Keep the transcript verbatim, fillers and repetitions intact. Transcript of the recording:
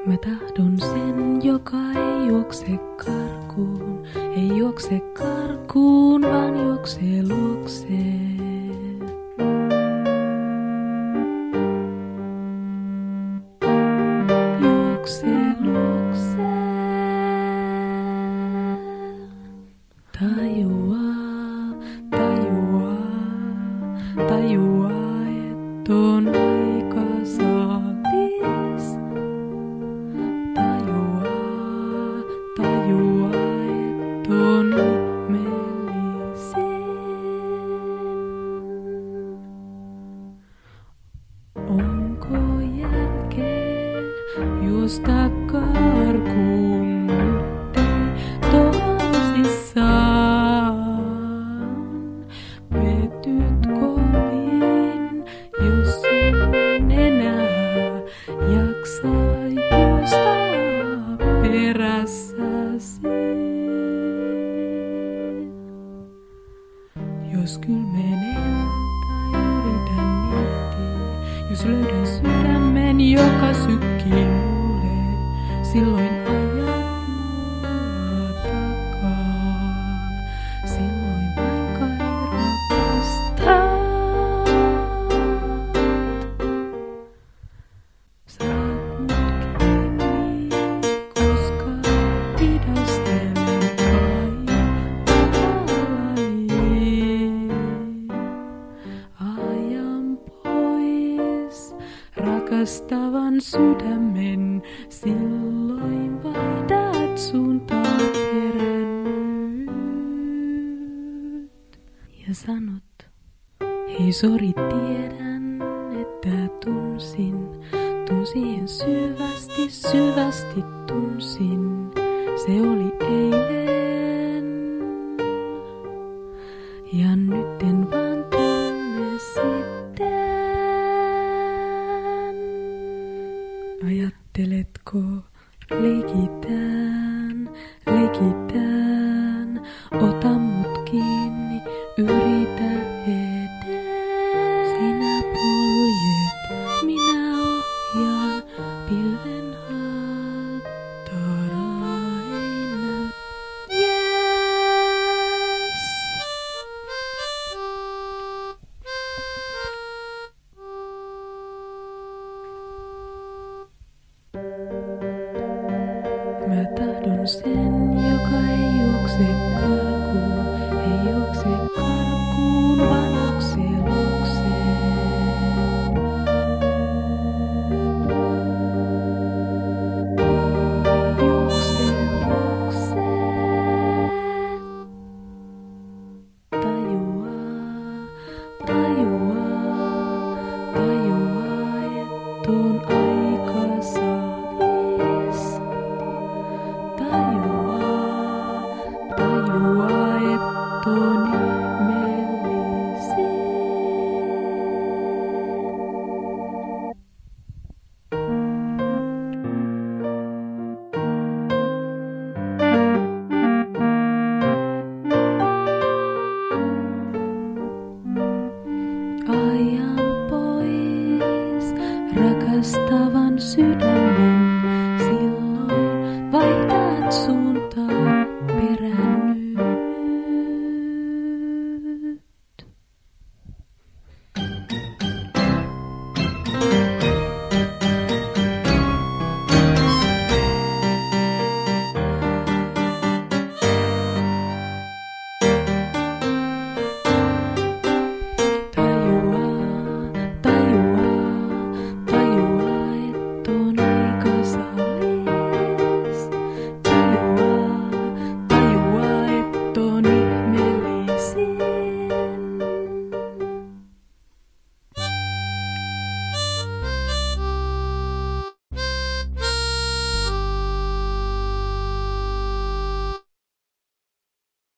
Mä tahdon sen, joka ei juokse karkuun, ei juokse karkuun, vaan juoksee luokseen. Juoksee luokseen. Tajuaa, tajuaa, tajuaa, et on aika saalis. Tajuaa, tajuaa, et on ihmeellisin. Onko järkeä juosta karkuun nyttei tosissaan? Petyt kovin, jos en enää jaksa juosta perässäsi. Jos kylmenen tai yritän miettiä, jos löydän sydämen, joka sykkii mulle, silloin ajat mua takaa. Silloin vain kai rakastat. Saat mut kiinni, koska pidästelen kai tavallani. Ajan pois rakastavan sydämen, silloin vaihdat suuntaa perännyt. Ja sanot, hei sori, tiedän, että tunsin, tunsin syvästi, syvästi tunsin. Se oli eilen, ja nyt en vaan tunne sitten. Ajatteletko, leikitään?